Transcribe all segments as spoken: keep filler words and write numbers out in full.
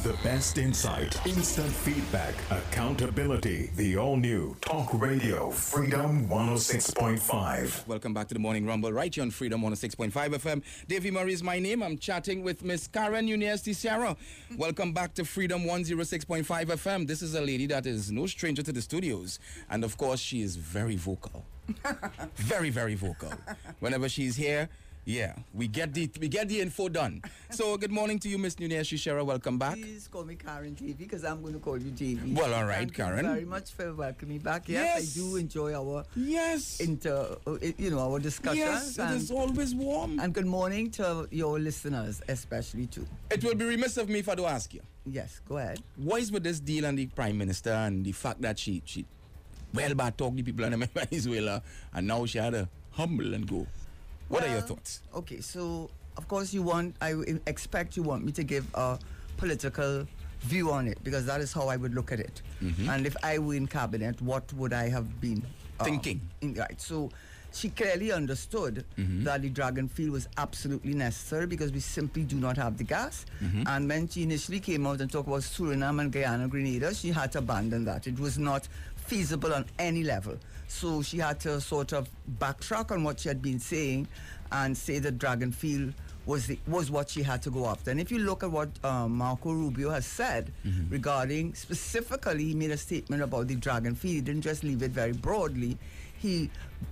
The best insight, instant feedback, accountability. The all-new Talk Radio Freedom one oh six point five. Welcome back to the Morning Rumble right here on Freedom one oh six point five F M. Davy Murray is my name. I'm chatting with Miss Karen Nunez Teixeira. Welcome back to Freedom one oh six point five F M. This is a lady that is no stranger to the studios. And of course, she is very vocal. very, very vocal. Whenever she's here, yeah, we get the we get the info done. So, good morning to you, Miss Nunez Teixeira. Welcome back. Please call me Karen Davy because I'm going to call you Davy. Well, all right, Thank Karen. you very much for welcoming me back. Yes, Yes. I do enjoy our Yes. inter, uh, you know, our discussions. Yes, it and, is always warm. and good morning to your listeners, especially too. It will be remiss of me if I don't ask you. Yes, go ahead. What is with this deal and the Prime Minister and the fact that she, she well, bad talk the people in Venezuela and now she had to humble and go? What are your Well, thoughts? Okay, so of course you want, I w- expect you want me to give a political view on it because that is how I would look at it. And if I were in cabinet, what would I have been uh, Thinking. in- right, so she clearly understood that the Dragon field was absolutely necessary because we simply do not have the gas. And when she initially came out and talked about Suriname and Guyana, Grenada, she had to abandon that. It was not feasible on any level. So she had to sort of backtrack on what she had been saying and say that Dragon field was the, was what she had to go after. And if you look at what um, Marco Rubio has said regarding, specifically, he made a statement about the Dragon field. He didn't just leave it very broadly. He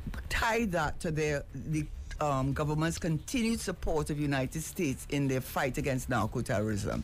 tied that to their the um, government's continued support of the United States in their fight against narco-terrorism.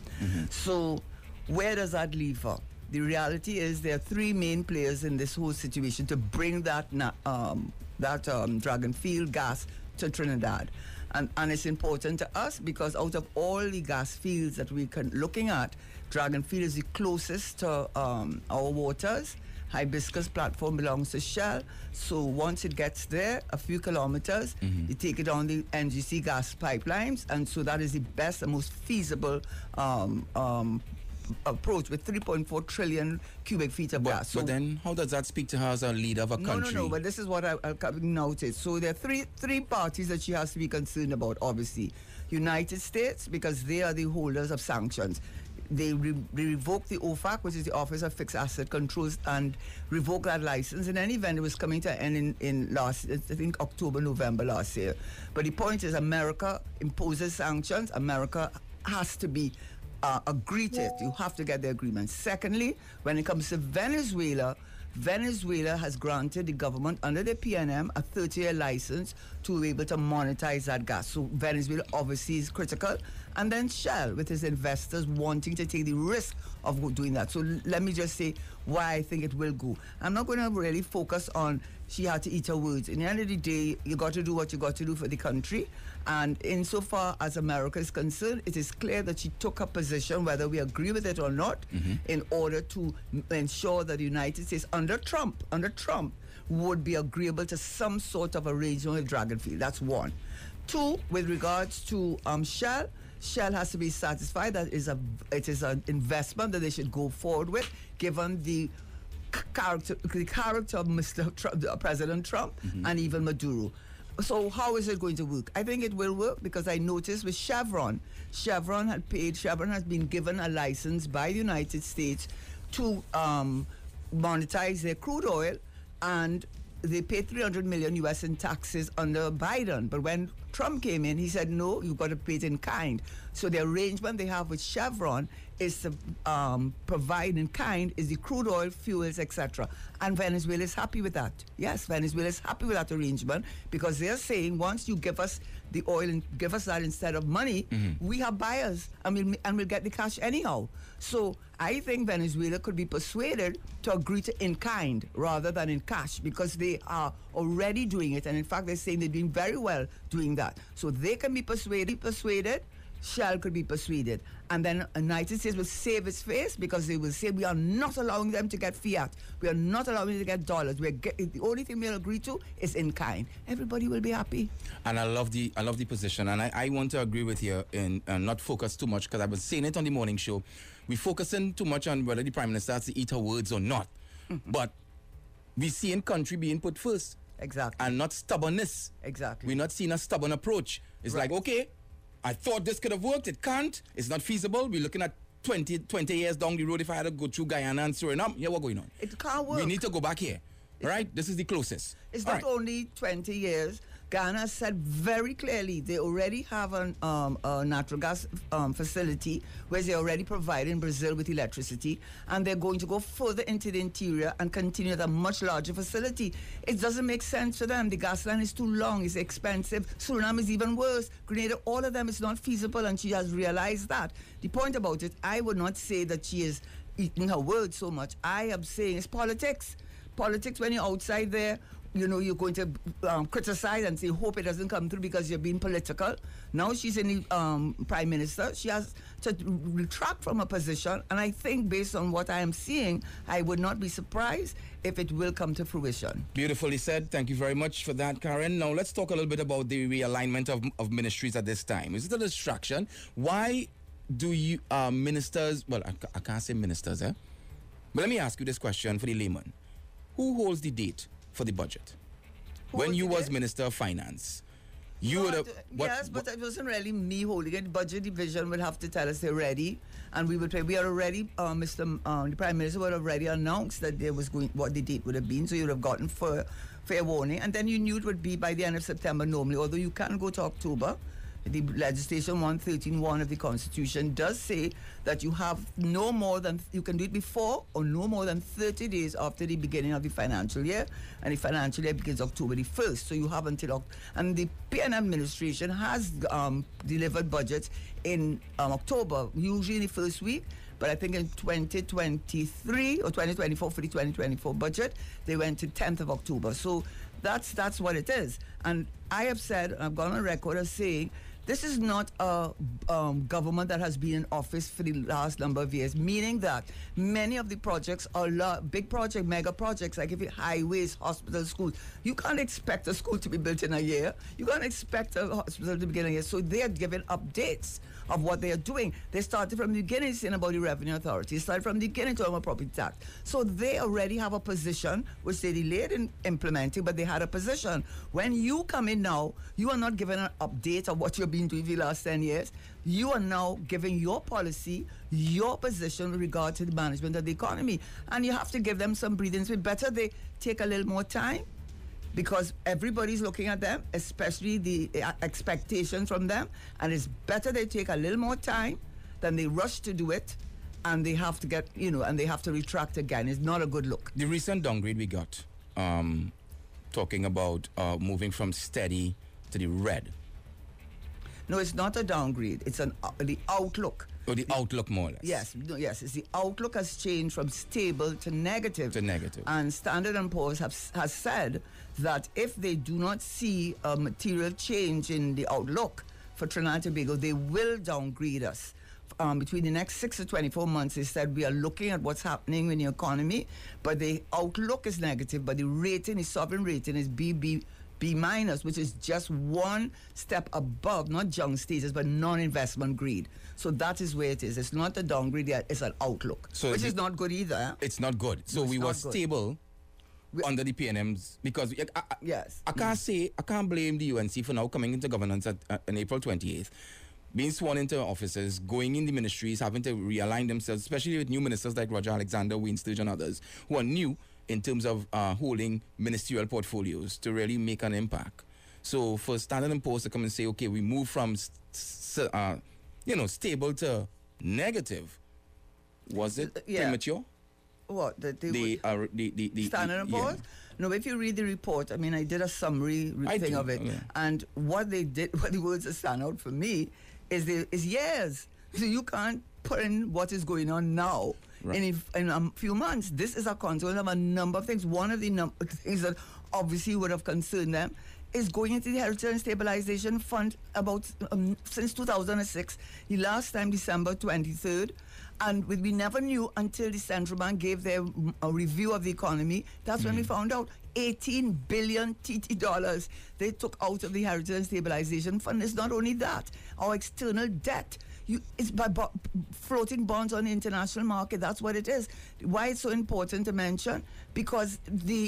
So where does that leave her? The reality is there are three main players in this whole situation to bring that na- um, that um, Dragon field gas to Trinidad. And, and it's important to us because out of all the gas fields that we're looking at, Dragon field is the closest to um, our waters. Hibiscus platform belongs to Shell. So once it gets there, a few kilometers, you take it on the N G C gas pipelines. And so that is the best and most feasible um, um, approach with three point four trillion cubic feet of But, gas. So but then, how does that speak to her as a leader of a no, country? no, no. But this is what I, I'll come notice. So there are three three parties that she has to be concerned about. Obviously, United States because they are the holders of sanctions. They, re- they revoke the O F A C, which is the Office of Fixed Asset Controls, and revoke that license. In any event, it was coming to an end in, in last, I think, October, November last year. But the point is, America imposes sanctions. America has to be uh, agree to it. You have to get the agreement. Secondly, when it comes to Venezuela, Venezuela has granted the government under the P N M a thirty-year license to be able to monetize that gas. So Venezuela obviously is critical. And then Shell, with its investors wanting to take the risk of doing that. So l- let me just say why I think it will go. I'm not going to really focus on she had to eat her words. In the end of the day, you got to do what you got to do for the country. And insofar as America is concerned, it is clear that she took a position, whether we agree with it or not, in order to m- ensure that the United States, under Trump, under Trump, would be agreeable to some sort of arrangement with Dragon field. That's one. Two, with regards to um, Shell, Shell has to be satisfied that it is a it is an investment that they should go forward with, given the c- character the character of Mister Trump, uh, President Trump, and even Maduro. So how is it going to work? I think it will work because I noticed with Chevron, Chevron had paid, Chevron has been given a license by the United States to um, monetize their crude oil, and they paid three hundred million U S in taxes under Biden. But when Trump came in, he said, no, you've got to pay it in kind. So the arrangement they have with Chevron is to um, provide in kind is the crude oil, fuels, et cetera. And Venezuela is happy with that. Yes, Venezuela is happy with that arrangement because they're saying once you give us the oil and give us that instead of money, we have buyers and we'll, and we'll get the cash anyhow. So I think Venezuela could be persuaded to agree to in kind rather than in cash because they are already doing it. And in fact, they're saying they're doing very well doing that. So they can be persuaded, persuaded. Shell could be persuaded. And then the United States will save its face because they will say, we are not allowing them to get fiat. We are not allowing them to get dollars. We're get, the only thing we'll agree to is in kind. Everybody will be happy. And I love the I love the position, and I, I want to agree with you and uh, not focus too much because I was saying it on the morning show. We're focusing too much on whether the Prime Minister has to eat her words or not. Mm-hmm. But we see in country being put first. Exactly. And not stubbornness. Exactly. We're not seeing a stubborn approach. It's Right. like, okay, I thought this could have worked. It can't. It's not feasible. We're looking at twenty, twenty years down the road, if I had to go through Guyana and Suriname, yeah, what's going on? It can't work. We need to go back here. All right? This is the closest. It's All not right. only twenty years. Ghana said very clearly they already have an, um, a natural gas um, facility where they're already providing Brazil with electricity, and they're going to go further into the interior and continue at a much larger facility. It doesn't make sense to them. The gas line is too long, it's expensive. Suriname is even worse. Grenada, all of them is not feasible, and she has realized that. The point about it, I would not say that she is eating her words so much. I am saying it's politics. Politics, when you're outside there, you know, you're going to um, criticize and say, hope it doesn't come through because you're being political. Now she's in the um, prime minister. She has to retract from her position. And I think based on what I am seeing, I would not be surprised if it will come to fruition. Beautifully said. Thank you very much for that, Karen. Now, let's talk a little bit about the realignment of, of ministries at this time. Is it a distraction? Why do you, uh, ministers, well, I, I can't say ministers, eh? But let me ask you this question for the layman. Who holds the date for the budget? Who When holds you the was date? Minister of Finance, you But, would have... uh, yes, but it wasn't really me holding it. Budget division will have to tell us they're ready, and we would pay. We are already, uh, Mister M- um, the Prime Minister would have already announced that there was going what the date would have been, so you would have gotten fair, fair warning, and then you knew it would be by the end of September normally. Although you can go to October. The legislation one thirteen one of the Constitution does say that you have no more than, you can do it before or no more than thirty days after the beginning of the financial year, and the financial year begins October the first, so you have until, and the P N administration has um, delivered budgets in um, October, usually in the first week, but I think in twenty twenty-three or twenty twenty-four, for the twenty twenty-four budget, they went to tenth of October, so that's, that's what it is. And I have said, and I've gone on record as saying, this is not a um, government that has been in office for the last number of years, meaning that many of the projects are la- big projects, mega projects, like if it highways, hospitals, schools. You can't expect a school to be built in a year. You can't expect a hospital to begin in a year. So they are giving updates of what they are doing. They started from the beginning saying about the Revenue Authority. They started from the beginning talking about property tax. So they already have a position, which they delayed in implementing, but they had a position. When you come in now, you are not given an update of what you've been doing for the last ten years. You are now giving your policy, your position with regard to the management of the economy. And you have to give them some breathing space. Better they take a little more time, because everybody's looking at them, especially the uh, expectation from them, and it's better they take a little more time than they rush to do it, and they have to get, you know, and they have to retract again. It's not a good look. The recent downgrade we got, um, talking about uh, moving from steady to the red. No, it's not a downgrade. It's an uh, the outlook. Or the outlook, more or less. Yes, no, yes. It's the outlook has changed from stable to negative. To negative. And Standard and Poor's have, has said that if they do not see a material change in the outlook for Trinidad and Tobago, they will downgrade us. Um, between the next six to twenty-four months, they said we are looking at what's happening in the economy, but the outlook is negative, but the rating, the sovereign rating is B B. B minus, which is just one step above, not junk status, but non-investment grade. So that is where it is. It's not a downgrade yet, it's an outlook, So which the- is not good either. eh? It's not good. So No, it's we were not good. stable We- under the P N Ms because we, I, I, Yes. I can't say, I can't blame the U N C for now coming into governance at, uh, on April twenty-eighth, being sworn into offices, going in the ministries, having to realign themselves, especially with new ministers like Roger Alexander, Wayne Sturgeon, and others, who are new in terms of uh, holding ministerial portfolios to really make an impact. So for Standard and Poor's to come and say, okay, we move from, s- s- uh, you know, stable to negative, was it Uh, yeah. premature? What? That they The, would- uh, the, the, the, Standard and yeah. Poor's? No, if you read the report, I mean, I did a summary re- I thing do, of it, yeah. and what they did, what the words that stand out for me, is the is years. So you can't put in what is going on now. Right. In, a, in a few months, this is a consequence of a number of things. One of the num- things that obviously would have concerned them is going into the Heritage and Stabilization Fund about um, since two thousand six. The last time, December twenty-third. And we we never knew until the central bank gave their mm, a review of the economy. That's when we found out eighteen billion T T dollars they took out of the Heritage and Stabilization Fund. It's not only that, our external debt. You, it's by bo- floating bonds on the international market. That's what it is. Why it's so important to mention? Because the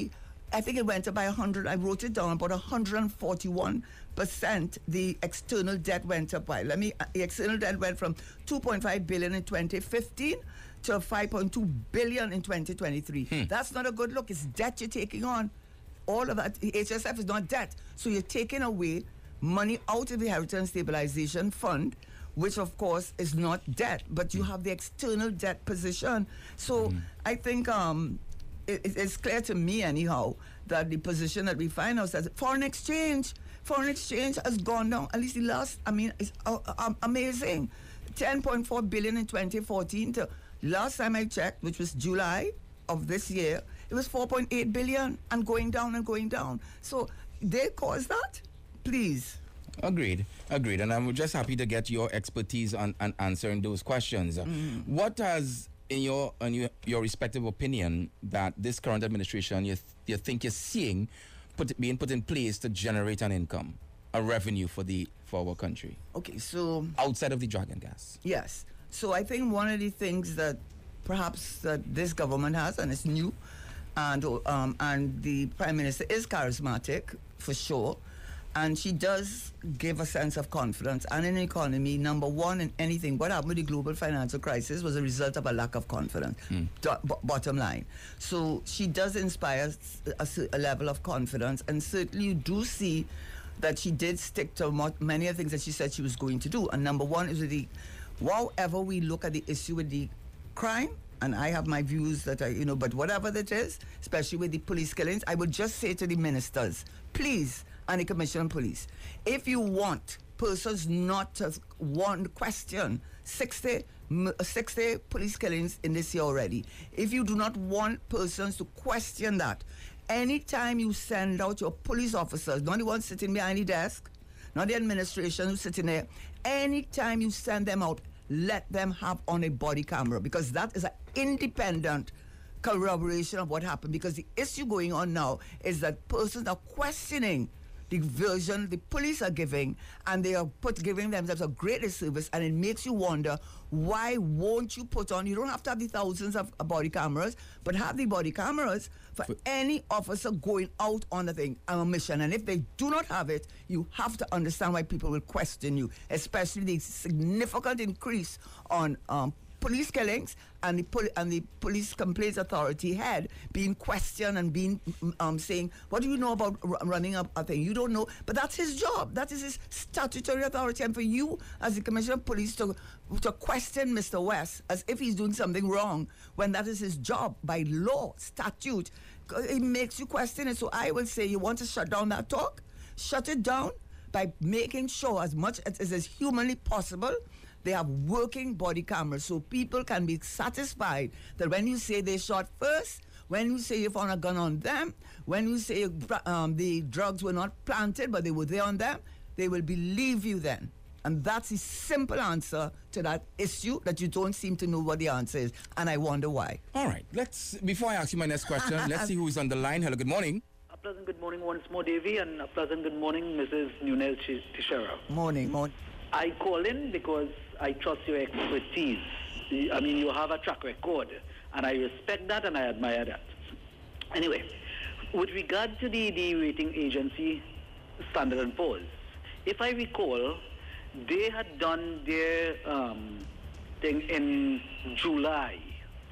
I think it went up by one hundred. I wrote it down, about one hundred forty-one percent. The external debt went up by. Let me. The external debt went from two point five billion in twenty fifteen to five point two billion in twenty twenty-three. Hmm. That's not a good look. It's debt you're taking on. All of that. H S F is not debt, so you're taking away money out of the Inheritance Stabilization Fund, which of course is not debt, but you have the external debt position. So mm. I think um, it, it's clear to me anyhow that the position that we find ourselves, foreign exchange, foreign exchange has gone down, at least the last, I mean, it's uh, uh, amazing. ten point four billion in twenty fourteen to last time I checked, which was July of this year, it was four point eight billion and going down and going down. So they caused that. Please. Agreed, agreed. And I'm just happy to get your expertise on, on answering those questions. Mm. What has, in your in your, your respective opinion, that this current administration you, th- you think you're seeing put, being put in place to generate an income, a revenue for the for our country? Okay, so outside of the dragon gas. Yes. So I think one of the things that perhaps that this government has, and it's new, and um, and the Prime Minister is charismatic for sure. And she does give a sense of confidence. And in the economy, number one in anything, what happened with the global financial crisis was a result of a lack of confidence, mm. do, b- bottom line. So she does inspire a, a level of confidence. And certainly you do see that she did stick to mo- many of the things that she said she was going to do. And number one is with the, however we look at the issue with the crime, and I have my views that I, you know, but whatever that is, especially with the police killings, I would just say to the ministers, please, and the Commissioner of Police, if you want persons not to want question sixty, sixty police killings in this year already, if you do not want persons to question that, anytime you send out your police officers, not the ones sitting behind the desk, not the administration who's sitting there, anytime you send them out, let them have on a body camera, because that is an independent corroboration of what happened. Because the issue going on now is that persons are questioning the version the police are giving, and they are put giving themselves a great disservice, and it makes you wonder, why won't you put on, you don't have to have the thousands of uh, body cameras, but have the body cameras for but any officer going out on a thing, on a mission. And if they do not have it, you have to understand why people will question you, especially the significant increase on um, police killings and the poli- and the police complaints authority head being questioned and being um, saying, what do you know about r- running a, a thing? You don't know, but that's his job. That is his statutory authority. And for you, as the Commissioner of Police, to to question Mister West as if he's doing something wrong when that is his job by law, statute, it makes you question it. So I will say, you want to shut down that talk? Shut it down by making sure as much as is humanly possible they have working body cameras, so people can be satisfied that when you say they shot first, when you say you found a gun on them, when you say um, the drugs were not planted but they were there on them, they will believe you then. And that's the simple answer to that issue that you don't seem to know what the answer is, and I wonder why. All right, let's, before I ask you my next question, let's see who is on the line. Hello, good morning. A pleasant good morning once more, Davy, and a pleasant good morning, Missus Nunez Teixeira. Morning, morning. I call in because I trust your expertise. I mean, you have a track record, and I respect that and I admire that. Anyway, with regard to the, the rating agency, Standard and Poor's, if I recall, they had done their um, thing in July,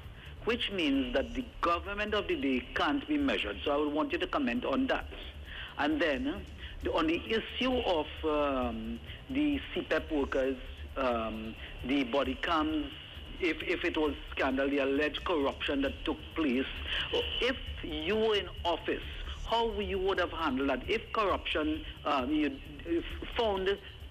which means that the government of the day can't be measured. So I would want you to comment on that. And then, the, on the issue of um, the C P E P workers, um, the body cams, if, if it was scandal, the alleged corruption that took place, if you were in office, how you would have handled that? If corruption, um, you if found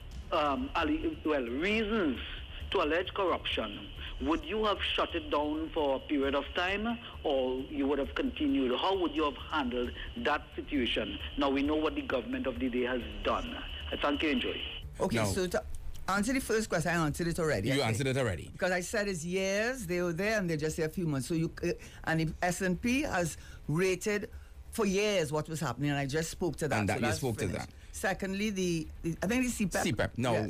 um, well, reasons to allege corruption, would you have shut it down for a period of time, or you would have continued? How would you have handled that situation? Now we know what the government of the day has done. I thank you, enjoy. Okay, no. so to answer the first question, I answered it already. You answered it already. Because I said it's years, they were there, and they're just there a few months. So you, uh, and the S and P has rated for years what was happening, and I just spoke to that. And that so you spoke finished. to that. Secondly, the, the I think the C P E P. C P E P, no. Yes.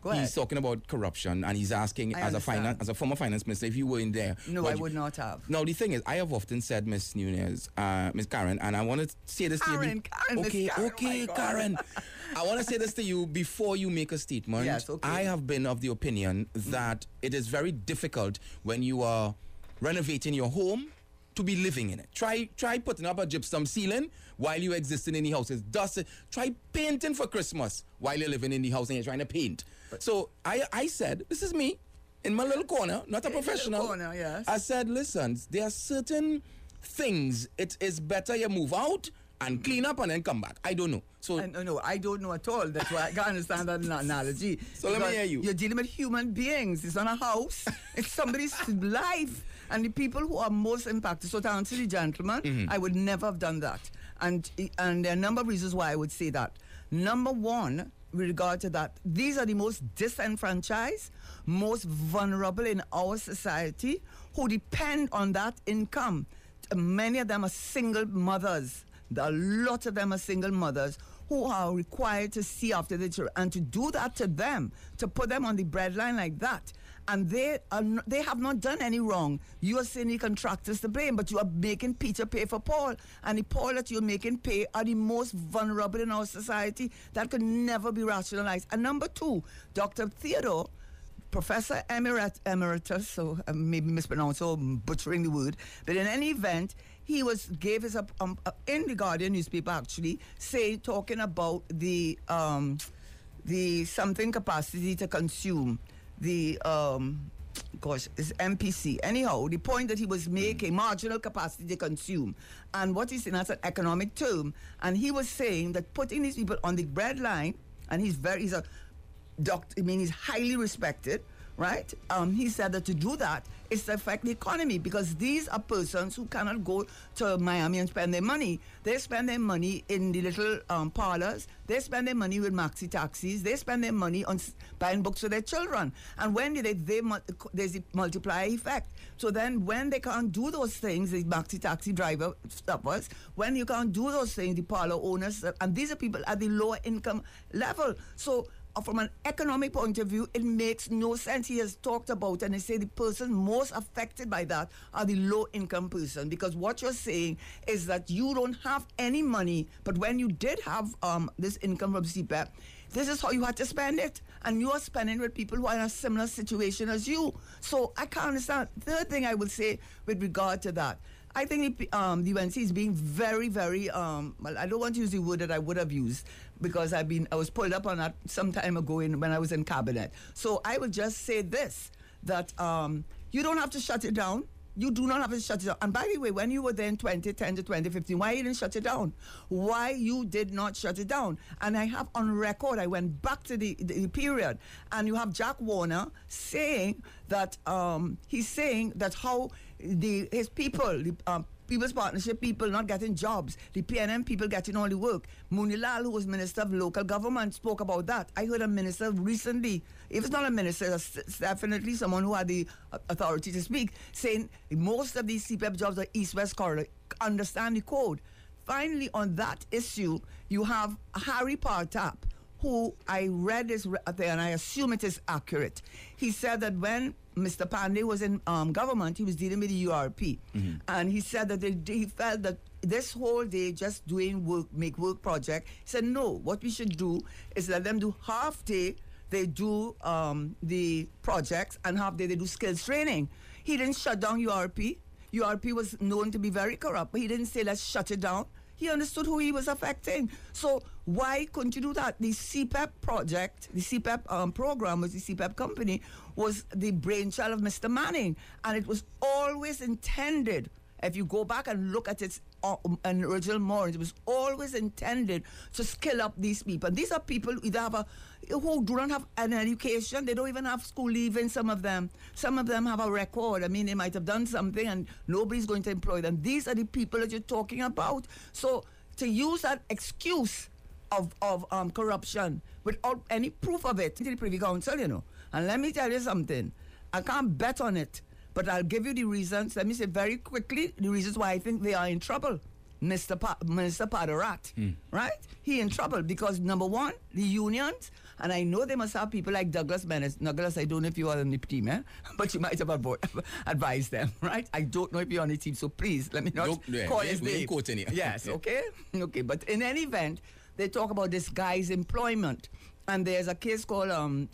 Go ahead. He's talking about corruption, and he's asking, I as a understand. finance, as a former finance minister, if you were in there. No, I would not have. Now, the thing is, I have often said, Miss Nunez, uh, Miss Karen, and I want to say this Karen, to you. Karen, Miss okay, Karen, okay, my God. Karen. I want to say this to you before you make a statement. Yes, okay. I have been of the opinion that it is very difficult when you are renovating your home to be living in it. Try try putting up a gypsum ceiling while you're existing in the house. It's dusty. Try painting for Christmas while you're living in the house and you're trying to paint. So I, I said, this is me in my little corner, not a In your professional. corner, yes. I said, listen, there are certain things it is better you move out and clean up and then come back. I don't know. So I, no, no, I don't know at all. That's why I can't understand that ana- analogy. So let me Because hear you. You're dealing with human beings. It's not a house. It's somebody's life. And the people who are most impacted. So to answer the gentleman, Mm-hmm. I would never have done that. And, and there are a number of reasons why I would say that. Number one, with regard to that, these are the most disenfranchised, most vulnerable in our society who depend on that income. Many of them are single mothers. A lot of them are single mothers who are required to see after the children, and to do that to them, to put them on the breadline like that, and they are n- they have not done any wrong. You are saying the contractors to blame, but you are making Peter pay for Paul, and the Paul that you're making pay are the most vulnerable in our society that could never be rationalized. And number two, Doctor Theodore, Professor Emerit, Emeritus, so I maybe mispronounced or butchering the word, but in any event, he was gave his up um, uh, in the Guardian newspaper actually, say talking about the um, the something capacity to consume the um, gosh, it's M P C. Anyhow, the point that he was making, marginal capacity to consume, and what he's saying that's an economic term, and he was saying that putting these people on the breadline, and he's very he's a doctor, I mean, he's highly respected, right? Um, he said that to do that is to affect the economy, because these are persons who cannot go to Miami and spend their money. They spend their money in the little um, parlors. They spend their money with maxi taxis. They spend their money on s- buying books for their children. And when they, they mul- there's a multiplier effect. So then when they can't do those things, the maxi taxi driver stoppers, when you can't do those things, the parlor owners, uh, and these are people at the lower income level. So Uh, from an economic point of view, it makes no sense. He has talked about, and he said the person most affected by that are the low-income person, because what you're saying is that you don't have any money, but when you did have um, this income from C P E P, this is how you had to spend it, and you are spending with people who are in a similar situation as you. So I can't understand. Third thing I would say with regard to that, I think the, um, the U N C is being very, very, um, well, I don't want to use the word that I would have used, because I've been, I was pulled up on that some time ago in, when I was in cabinet. So I will just say this, that um, you don't have to shut it down. You do not have to shut it down. And by the way, when you were there in twenty ten to twenty fifteen, why you didn't shut it down? Why you did not shut it down? And I have on record, I went back to the, the, the period, and you have Jack Warner saying that, um, he's saying that how the his people, the um, People's Partnership people not getting jobs, the P N M people getting all the work. Munilal, who was Minister of Local Government, spoke about that. I heard a minister recently, if it's not a minister, it's it's definitely someone who had the uh, authority to speak, saying most of these C P E P jobs are East-West corridor. Understand the code. Finally, on that issue, you have Harry Partap, who I read this re- there, and I assume it is accurate. He said that when Mister Pandey was in um, government, he was dealing with the U R P. Mm-hmm. And he said that they, he felt that this whole day just doing work, make work project, he said, no, what we should do is let them do half day, they do um, the projects, and half day they do skills training. He didn't shut down U R P. U R P was known to be very corrupt, but he didn't say, let's shut it down. He understood who he was affecting. So why couldn't you do that? The C P E P project, the C P E P um, program, was the C P E P company, was the brainchild of Mister Manning. And it was always intended, if you go back and look at its uh, um, original morals, it was always intended to skill up these people. And these are people who either have a, who do not have an education, they don't even have school leaving, some of them. Some of them have a record. I mean, they might have done something and nobody's going to employ them. These are the people that you're talking about. So to use that excuse of, of um, corruption without any proof of it to the Privy Council, you know. And let me tell you something. I can't bet on it, but I'll give you the reasons. Let me say very quickly the reasons why I think they are in trouble. Mister Pa- Minister Padarat, mm. right? He in trouble because, number one, the unions, and I know they must have people like Douglas Menace. Douglas, I don't know if you are on the team, eh? But you might have advised them, right? I don't know if you're on the team, so please, let me not Don't, yeah, call we, his we name. ain't quoting you. Yes, okay? Okay, but in any event, they talk about this guy's employment, and there's a case called... Um,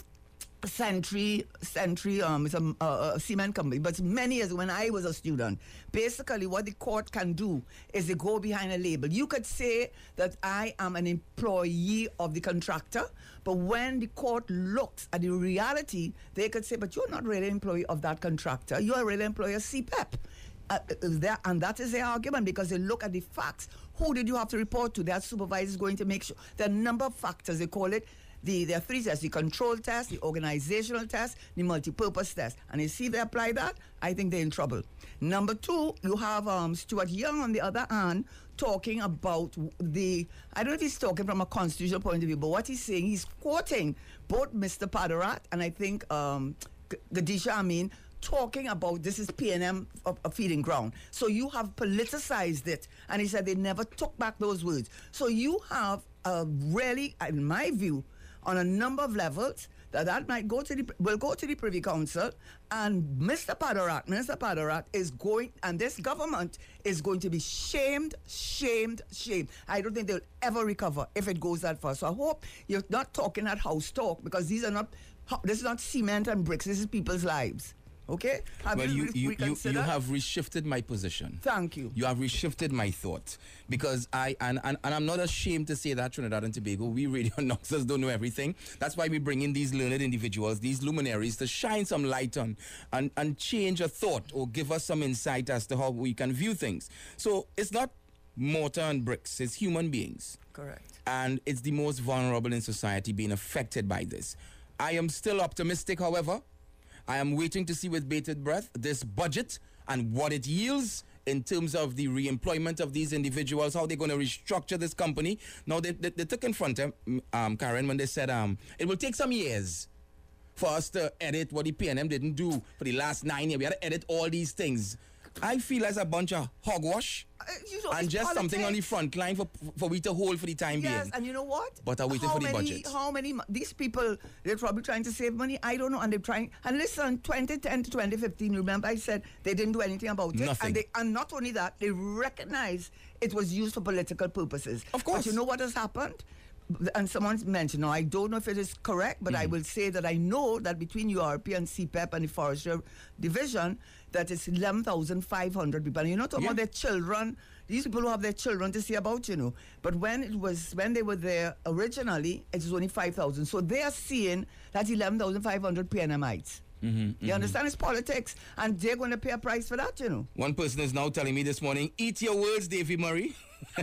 Century, Century, um, it's a, a, a cement company, but many years when I was a student, basically what the court can do is they go behind a label. You could say that I am an employee of the contractor, but when the court looks at the reality, they could say, but you're not really an employee of that contractor. You're a real employee of C P E P. Uh, that, and that is their argument because they look at the facts. Who did you have to report to? Their supervisor is going to make sure. There are a number of factors, they call it. The, there are three tests, the control test, the organizational test, the multi-purpose test. And you see they apply that, I think they're in trouble. Number two, you have um, Stuart Young on the other hand talking about the, I don't know if he's talking from a constitutional point of view, but what he's saying, he's quoting both Mister Padarat and I think um, Gadisha Amin talking about this is P N M a, a feeding ground. So you have politicized it. And he said they never took back those words. So you have uh, really, in my view, on a number of levels, that that might go to the, will go to the Privy Council, and Mister Padarat, Minister Padarat is going, and this government is going to be shamed, shamed, shamed. I don't think they'll ever recover if it goes that far. So I hope you're not talking at house talk, because these are not, this is not cement and bricks, this is people's lives. Okay? Have well, you, re- you, you, you have reshifted my position. Thank you. You have reshifted my thought. Because I, and, and, and I'm not ashamed to say that Trinidad and Tobago, we radio announcers don't know everything. That's why we bring in these learned individuals, these luminaries, to shine some light on and, and change a thought or give us some insight as to how we can view things. So it's not mortar and bricks, it's human beings. Correct. And it's the most vulnerable in society being affected by this. I am still optimistic, however. I am waiting to see with bated breath this budget and what it yields in terms of the re-employment of these individuals, how they're going to restructure this company. Now, they, they, they took in front of um, Karen when they said um, it will take some years for us to edit what the P N M didn't do for the last nine years. We had to edit all these things. I feel as a bunch of hogwash uh, you know, and just politics. Something on the front line for for we to hold for the time yes, being. And you know what? But I'm waiting how for the many, budget. How many, these people, they're probably trying to save money. I don't know. And they're trying, and listen, twenty ten to twenty fifteen, remember I said they didn't do anything about it. Nothing. And, they, and not only that, they recognize it was used for political purposes. Of course. But you know what has happened? And someone's mentioned, now I don't know if it is correct, but mm. I will say that I know that between U R P and C P E P and the Forestry Division, that it's eleven thousand five hundred people. And you're not talking yeah. about their children, these people who have their children to see about, you know. But when it was, when they were there originally, it was only five thousand. So they are seeing that eleven thousand five hundred P N Mites. Mm-hmm, you mm-hmm. understand? It's politics, and they're going to pay a price for that, you know. One person is now telling me this morning, eat your words, Davy Murray.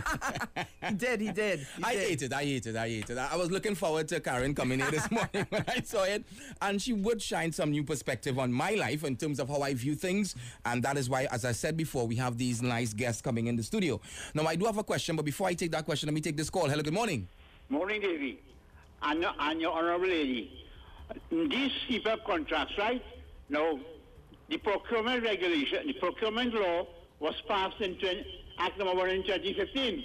he did, he did. He I did. ate it, I ate it, I ate it. I was looking forward to Karen coming here this morning when I saw it. And she would shine some new perspective on my life in terms of how I view things. And that is why, as I said before, we have these nice guests coming in the studio. Now, I do have a question, but before I take that question, let me take this call. Hello, good morning. Morning, Davy. And, and your honorable lady. These C P E P contracts, right? Now, the procurement regulation, the procurement law was passed in Act number one in twenty fifteen.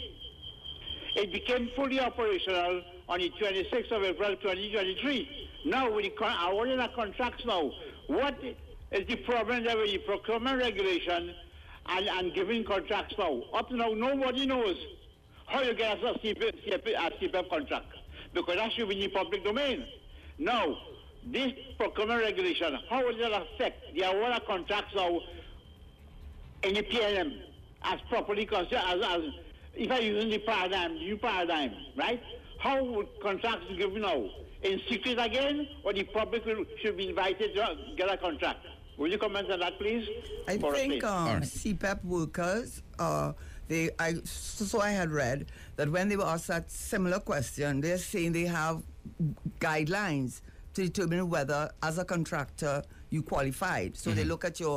It became fully operational on the twenty-sixth of April twenty twenty-three. Now, with the awarding of contracts now, what is the problem there with the procurement regulation and, and giving contracts now? Up to now, nobody knows how you get a C P E P contract, because that should be in the public domain. Now, this procurement regulation, how will it affect the award of contracts now in the P N M as properly considered, as, as if I use the paradigm, new paradigm, right? How would contracts be given now? In secret again, or the public will, should be invited to get a contract? Will you comment on that, please? I For think um, right. C P E P workers, uh, they, I, so I had read that when they were asked that similar question, they're saying they have guidelines to determine whether, as a contractor, you qualified. So mm-hmm. they look at your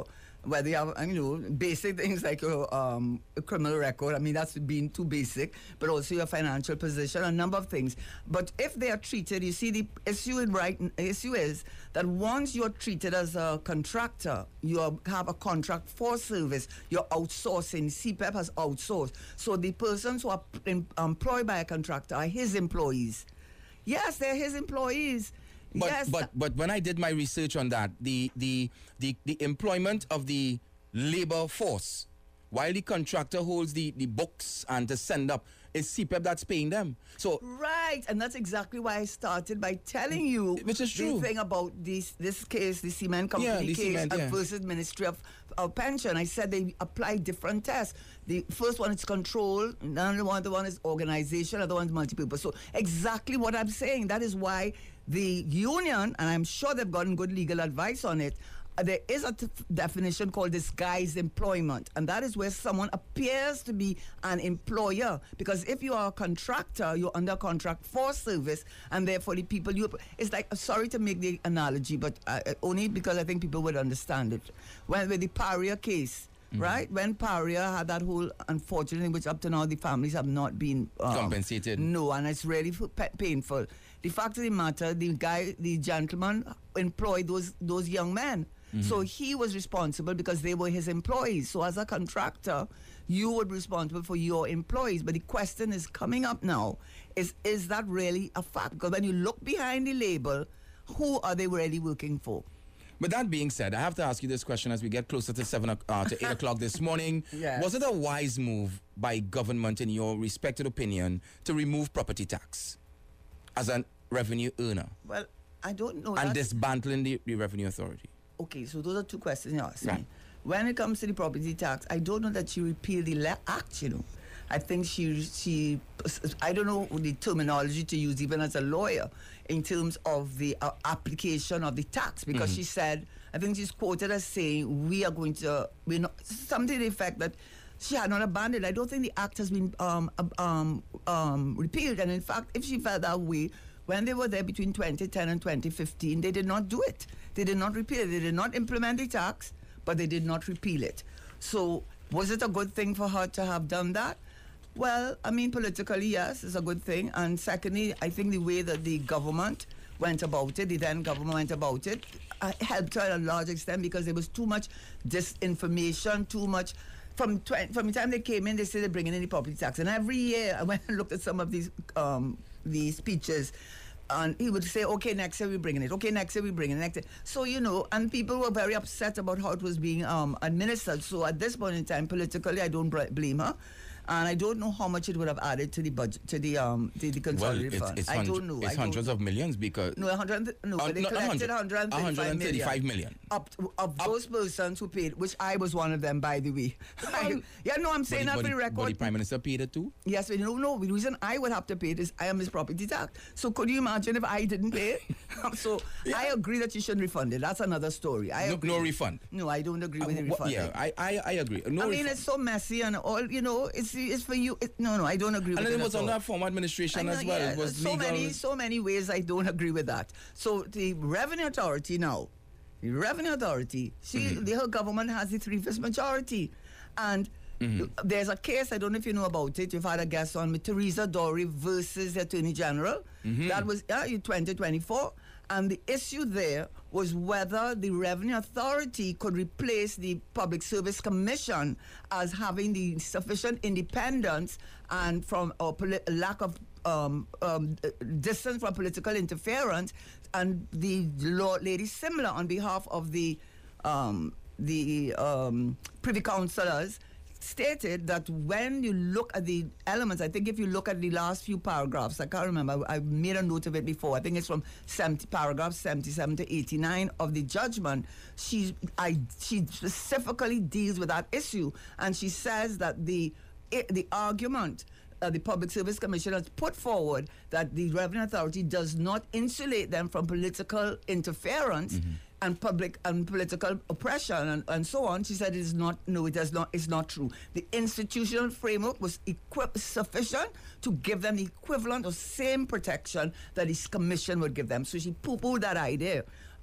whether you have, you know, basic things like your um, criminal record. I mean, that's being too basic, but also your financial position, a number of things. But if they are treated, you see, the issue in right issue is that once you're treated as a contractor, you are, have a contract for service. You're outsourcing. C P E P has outsourced. So the persons who are em- employed by a contractor are his employees. Yes, they're his employees. But, yes. but but when I did my research on that, the, the the the employment of the labor force, while the contractor holds the, the books and to send up, it's C P E P that's paying them. So right, and that's exactly why I started by telling you which is true. the thing about this this case, the cement company Yeah, the case cement, uh, yeah. versus Ministry of, of Pension. I said they apply different tests. The first one is control, another one, the one is organization, other one is multi-purpose. So exactly what I'm saying. That is why the union, and I'm sure they've gotten good legal advice on it, uh, there is a t- definition called disguised employment, and that is where someone appears to be an employer, because if you are a contractor, you're under contract for service, and therefore the people you, it's like, sorry to make the analogy, but uh, only because I think people would understand it. When with the Paria case, mm-hmm. right, when Paria had that whole unfortunate thing, which up to now the families have not been um, compensated. No, and it's really f- painful. The fact of the matter, the guy, the gentleman employed those those young men. Mm-hmm. So he was responsible because they were his employees. So as a contractor, you would be responsible for your employees. But the question is coming up now, is is that really a fact? Because when you look behind the label, who are they really working for? But that being said, I have to ask you this question as we get closer to seven o- uh, to eight o'clock this morning. Yes. Was it a wise move by government, in your respected opinion, to remove property tax as a revenue earner Well, I don't know. and That's- dismantling the, the revenue authority? Okay, so those are two questions you asked Right. me. When it comes to the property tax, I don't know that she repealed the le- act, you know. I think she, she, I don't know the terminology to use even as a lawyer in terms of the uh, application of the tax, because Mm-hmm. she said, I think she's quoted as saying, we are going to, we're not, something to the effect that she had not abandoned. I don't think the act has been um, um, um, repealed. And in fact, if she felt that way, when they were there between twenty ten and twenty fifteen, they did not do it. They did not repeal it. They did not implement the tax, but they did not repeal it. So was it a good thing for her to have done that? Well, I mean, politically, yes, it's a good thing. And secondly, I think the way that the government went about it, the then government went about it, uh, helped her at a large extent, because there was too much disinformation, too much. From, tw- from the time they came in, they said they're bringing in the property tax. And every year, I went and looked at some of these um, these speeches, and he would say, okay, next year we're bringing it. Okay, next year we're bringing it. Next year. So, you know, and people were very upset about how it was being um, administered. So at this point in time, politically, I don't br- blame her. And I don't know how much it would have added to the budget, to the um, the, the Well, consolidated it's, fund. it's, I hundred, don't know. it's I don't hundreds know. of millions because... No, one hundred, no, Uh, but they no, collected one hundred. one hundred thirty-five million. Up to, of Up- those persons who paid, which I was one of them, by the way. I, yeah, no, I'm saying that but, for the, the but the record. Prime Minister paid it too? Yes, but no, no. The reason I would have to pay it is I am his property tax. So could you imagine if I didn't pay it? So Yeah. I agree that you shouldn't refund it. That's another story. I No, agree. no refund. No, I don't agree Uh, with the wha- refund. yeah, I, I, I agree. No I mean, refund. it's so messy and all, you know, it's it's for you. It, no, no, I don't agree And with then it it was at under all. former administration I know, as well. yeah, It was so legal. many, so many ways I don't agree with that. So the Revenue Authority now, the Revenue Authority, she, Mm-hmm. the whole government has the three-fifths majority, and Mm-hmm. there's a case, I don't know if you know about it, you've had a guest on me, Teresa Dory versus the Attorney General. Mm-hmm. That was uh, in twenty twenty-four, and the issue there was whether the Revenue Authority could replace the Public Service Commission as having the sufficient independence and from a poli- lack of um, um, uh, distance from political interference. And the law lady Simler, on behalf of the um, the um, Privy Councillors, stated that when you look at the elements, I think if you look at the last few paragraphs, I can't remember, I, I made a note of it before, I think it's from seventy, paragraph seventy-seven to eighty-nine of the judgment, she, I, she specifically deals with that issue, and she says that the, it, the argument Uh, the Public Service Commission has put forward that the Revenue Authority does not insulate them from political interference mm-hmm. and public and political oppression and, and so on. She said it is not, no, it does not, it's not true. The institutional framework was equip, sufficient to give them the equivalent or same protection that this commission would give them. So she poo-pooed that idea.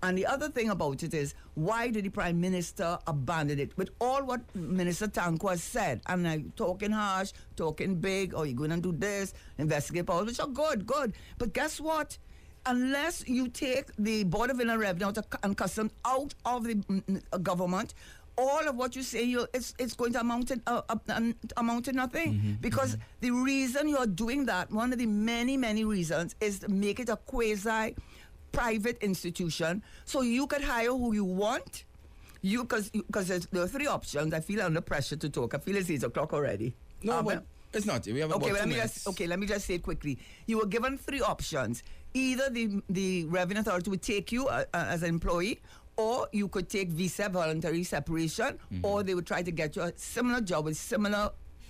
And the other thing about it is, why did the Prime Minister abandon it? With all what Minister Tanku has said, and I'm talking harsh, talking big, oh, you're going to do this, investigate powers, which are good, good. But guess what? Unless you take the Board of Inland Revenue and Customs out of the mm, government, all of what you say, you it's it's going to amount to uh, uh, amount to nothing. Mm-hmm, because mm-hmm. the reason you are doing that, one of the many many reasons, is to make it a quasi private institution, so you could hire who you want. You because because there are three options. I feel under pressure to talk. I feel it's eight o'clock already. No, um, but it's not. We have okay, about let two me minutes. just okay. Let me just say it quickly. You were given three options. Either the the Revenue Authority would take you uh, uh, as an employee, or you could take visa voluntary separation, mm-hmm. or they would try to get you a similar job with similar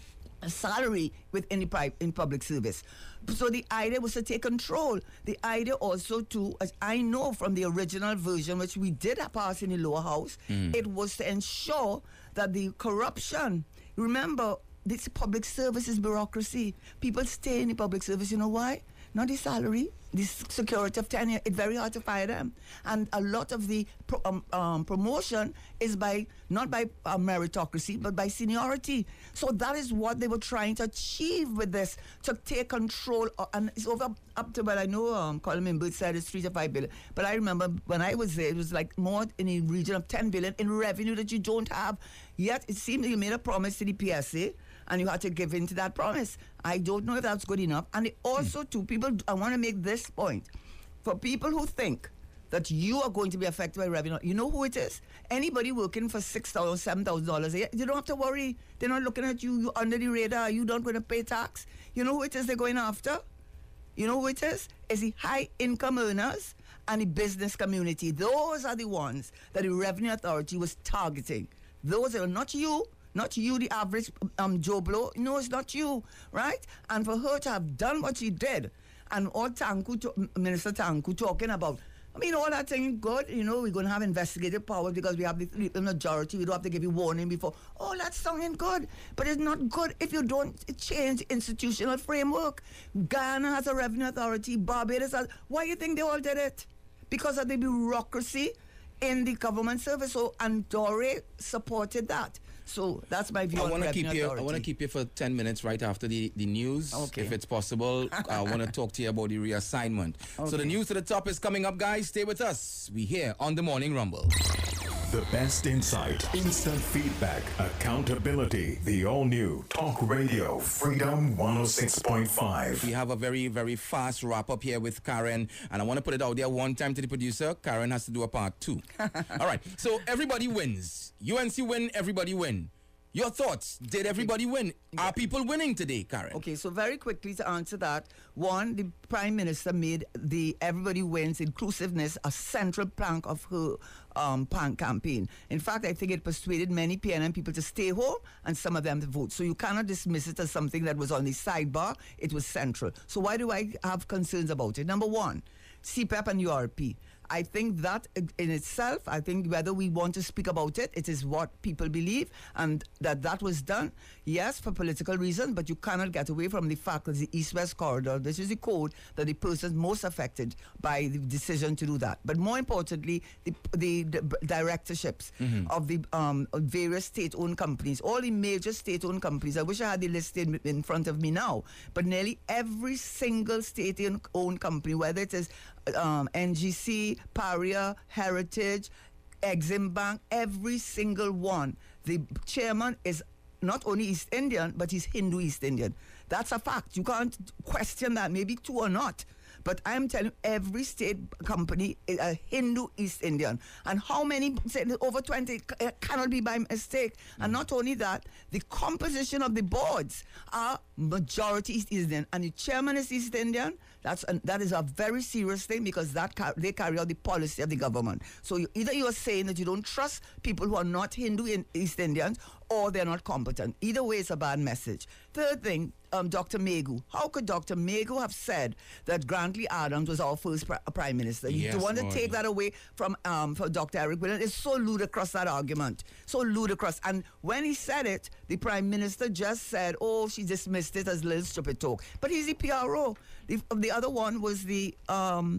salary within the pri- in public service. So the idea was to take control. The idea also to, as I know from the original version, which we did pass in the lower house, mm. it was to ensure that the corruption, remember, this public service is bureaucracy. People stay in the public service, you know why? Not the salary, the security of tenure. It's very hard to fire them. And a lot of the pro, um, um, promotion is by, not by uh, meritocracy, but by seniority. So that is what they were trying to achieve with this, to take control. Of, and it's over up to, well, I know um, Colin Minbert said it's three to five billion. But I remember when I was there, it was like more in the region of ten billion in revenue that you don't have. Yet it seemed that you made a promise to the P S A, and you had to give in to that promise. I don't know if that's good enough. And it also, mm. too, people, I want to make this point. For people who think that you are going to be affected by revenue, you know who it is? Anybody working for six thousand dollars, seven thousand dollars a year, you don't have to worry. They're not looking at you. You're under the radar. You don't going to pay tax. You know who it is they're going after? You know who it is? It's the high-income earners and the business community. Those are the ones that the Revenue Authority was targeting. Those are not you. Not you, the average um, Joe Blow. No, it's not you, right? And for her to have done what she did, and all Tanku, to, Minister Tanku talking about, I mean, all that thing good, you know, we're going to have investigative powers because we have the, the majority, we don't have to give you warning before. All that sounding good, but it's not good if you don't change institutional framework. Ghana has a revenue authority, Barbados has, why do you think they all did it? Because of the bureaucracy in the government service. So, and Dore supported that. So that's my view. I want to keep you. I want to keep you for ten minutes right after the, the news, okay. if it's possible. I want to talk to you about the reassignment. Okay. So the news to the top is coming up, guys. Stay with us. We here on the Morning Rumble. The best insight, instant feedback, accountability. The all-new Talk Radio Freedom one oh six point five. We have a very, very fast wrap-up here with Karen, and I want to put it out there one time to the producer. Karen has to do a part two. All right, so everybody wins. U N C win, everybody win. Your thoughts? Did everybody win? Yeah. Are people winning today, Karen? Okay, so very quickly to answer that, one, the Prime Minister made the Everybody Wins inclusiveness a central plank of her um, pan campaign. In fact, I think it persuaded many P N M people to stay home and some of them to vote. So you cannot dismiss it as something that was on the sidebar. It was central. So why do I have concerns about it? Number one, C P E P and U R P. I think that in itself, I think whether we want to speak about it, it is what people believe, and that that was done, yes, for political reasons, but you cannot get away from the fact that the East-West Corridor, this is the code that the person most affected by the decision to do that. But more importantly, the, the, the directorships mm-hmm. of the um, various state-owned companies, all the major state-owned companies, I wish I had the list in, in front of me now, but nearly every single state-owned company, whether it is Um, N G C, Paria, Heritage, Exim Bank, every single one. The chairman is not only East Indian, but he's Hindu East Indian. That's a fact. You can't question that, maybe two or not. But I'm telling you, every state company is a Hindu East Indian. And how many, say, over twenty, cannot be by mistake. Mm. And not only that, the composition of the boards are majority East Indian. And the chairman is East Indian. That's an, that is a very serious thing, because that ca- they carry out the policy of the government. So you, either you are saying that you don't trust people who are not Hindu in East Indians, or they're not competent. Either way, it's a bad message. Third thing, um, Doctor Megu. How could Doctor Megu have said that Grantley Adams was our first pr- Prime Minister? Yes, you want to Lord. take that away from um, from Doctor Eric Williams? It's so ludicrous, that argument. So ludicrous. And when he said it, the Prime Minister just said, oh, she dismissed it as little stupid talk. But he's the P R O. The, the other one was the... Um,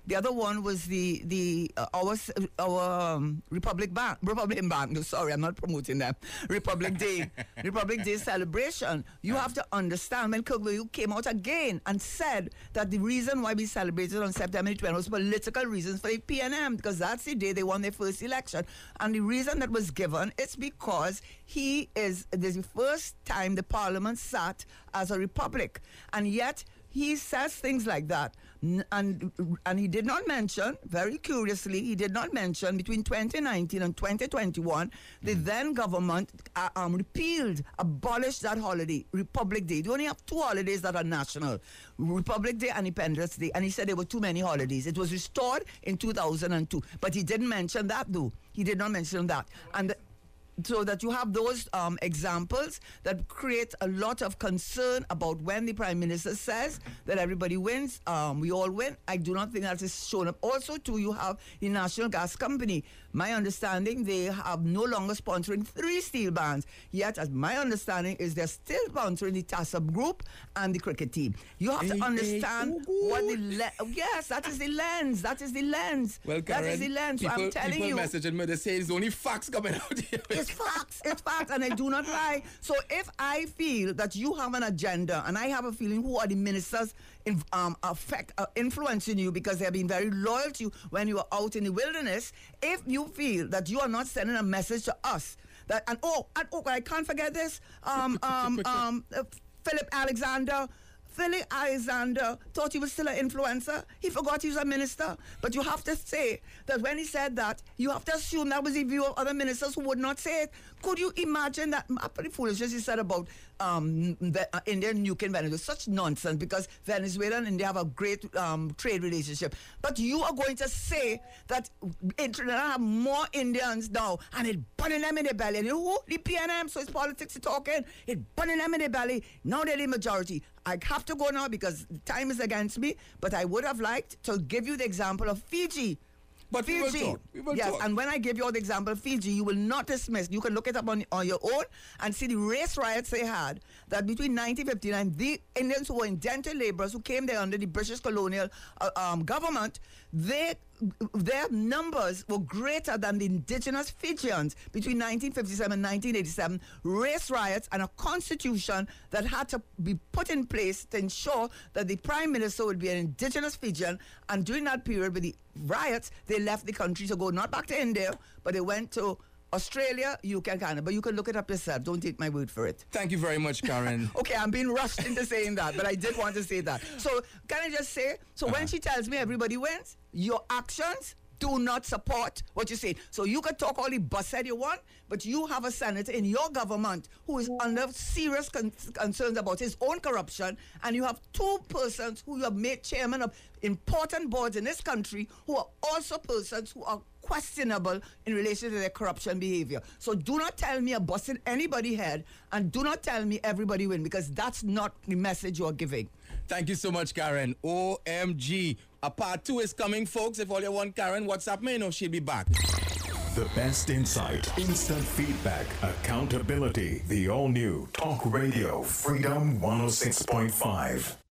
The other one was the the uh, our our um, Republic Bank, Republican Bank. No, sorry, I'm not promoting them. Republic Day, Republic Day celebration. You have to understand when Kugler came out again and said that the reason why we celebrated on September twentieth was political reasons for the P N M, because that's the day they won their first election, and the reason that was given is because he is this is the first time the Parliament sat as a republic, and yet he says things like that. And and he did not mention, very curiously, he did not mention between twenty nineteen and twenty twenty-one, the mm. then government uh, um, repealed, abolished that holiday, Republic Day. They only have two holidays that are national, Republic Day and Independence Day. And he said there were too many holidays. It was restored in two thousand two. But he didn't mention that, though. He did not mention that. And the, so that you have those um, examples that create a lot of concern about when the Prime Minister says that everybody wins, um, we all win. I do not think that is shown up. Also, too, you have the National Gas Company. My understanding, they have no longer sponsoring three steel bands. Yet, as my understanding is they're still sponsoring the TASSUP group and the cricket team. You have hey, to understand hey, ooh, what the le- yes, that is the lens. That is the lens. Well, Karen, that is the lens. People, so I'm telling people you, messaging me, they say it's only facts coming out here. It's facts. It's facts, and I do not lie. So if I feel that you have an agenda, and I have a feeling who are the ministers in, um, affect, uh, influencing you because they have been very loyal to you when you are out in the wilderness, if you feel that you are not sending a message to us, that and oh, and oh, I can't forget this, um, um, um, uh, Philip Alexander. Philip Alexander thought he was still an influencer. He forgot he was a minister. But you have to say that when he said that, you have to assume that was the view of other ministers who would not say it. Could you imagine that? Pretty foolishness he said about um, the, uh, India nuking Venezuela. Such nonsense, because Venezuela and India have a great um, trade relationship. But you are going to say that Trinidad have more Indians now, and it burning them in the belly. And you know who? The P N M, so it's politics talking. It burning them in the belly. Now they're the majority. I have to go now because time is against me, but I would have liked to give you the example of Fiji. But Fiji. we will talk. We will yes, talk. and when I give you the example of Fiji, you will not dismiss. You can look it up on, on your own and see the race riots they had. That between nineteen fifty-nine, the Indians who were indentured laborers who came there under the British colonial uh, um, government, they their numbers were greater than the indigenous Fijians between nineteen fifty-seven and nineteen eighty-seven. Race riots and a constitution that had to be put in place to ensure that the prime minister would be an indigenous Fijian. And during that period with the riots, they left the country to go not back to India, but they went to Australia, U K, and Canada. But you can look it up yourself. Don't take my word for it. Thank you very much, Karen. Okay, I'm being rushed into saying that, but I did want to say that. So can I just say, so uh-huh. when she tells me everybody wins, your actions do not support what you say. So you can talk all the buzzhead you want, but you have a senator in your government who is under serious con- concerns about his own corruption, and you have two persons who you have made chairman of important boards in this country who are also persons who are questionable in relation to their corruption behavior. So do not tell me a busting anybody's head, and do not tell me everybody win, because that's not the message you're giving. Thank you so much, Karen. O M G. A part two is coming, folks. If all you want Karen, WhatsApp me, you know she'll be back. The best insight, instant feedback, accountability. The all-new Talk Radio Freedom one oh six point five.